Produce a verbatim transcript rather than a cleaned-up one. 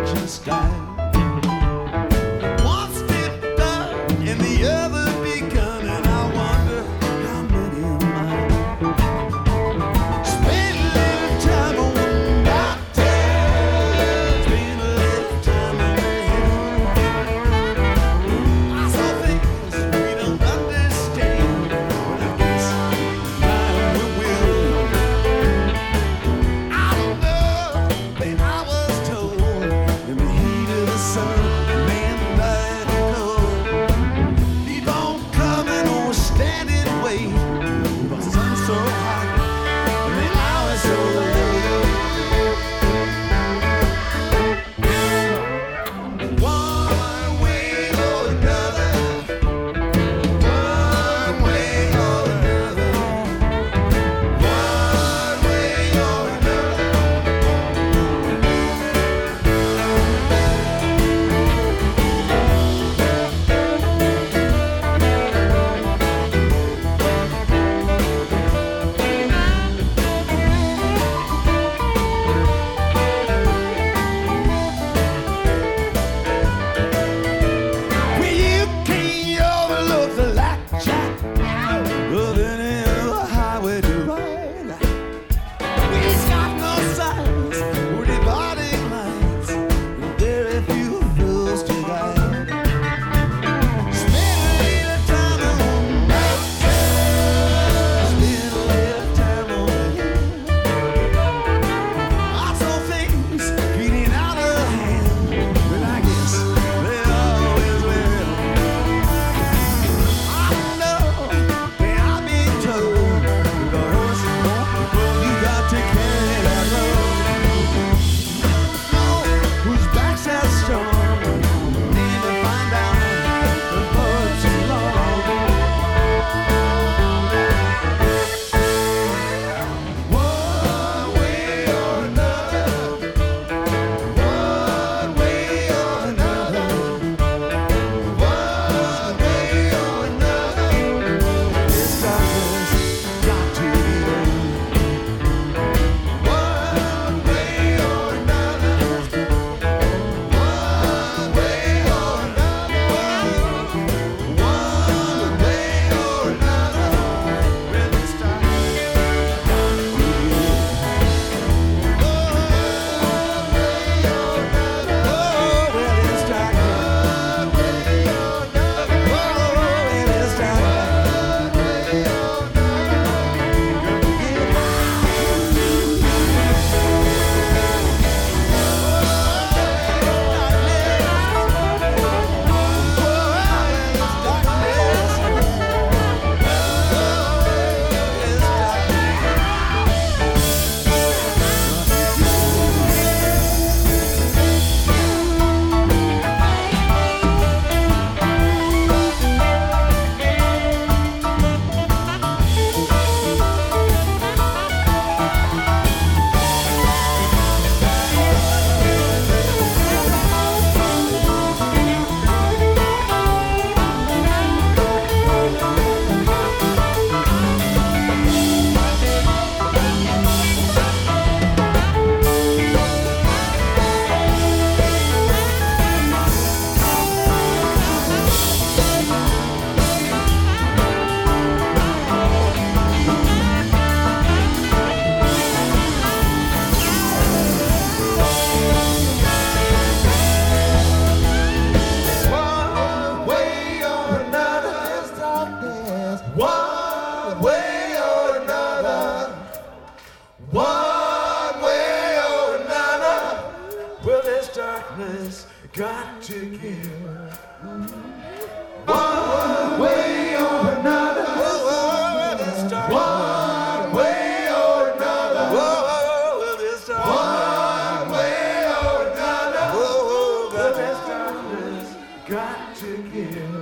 just died. One stepped up and the other begun, and I wonder how many of mine spent a little time on doctor, spent a little time on him. I saw things we don't understand, but I guess time will. I don't know, but I was told in the heat of the sun, man died of cold. Keep on coming or stand and wait. The sun's so hot and the hour's so late. One way or another, one way or another, one way or another. Well, you can't overlook the blackjack running in a highway divide. He's got no signs or dividing lines, and very few fools to guide. Spend a little time on that, spend a little time on him. I saw things getting out of hand, but I guess they always will. I know, and I've been told, the horse is born, you got to carry that load. Know whose back's that strong, need to find out the road's too long. One way or another, one way or another, one way or another, this darkness got to be over. One way or another, one way or another, one way or another, when this darkness got to be over. One way or another, oh, when this darkness, one way or another, oh, when this darkness, one way or One way or another, this darkness. One way or another, one way or another, will this darkness got to give? One way or another, will this darkness, one way or another, will this darkness, one way or another, will this darkness got to give?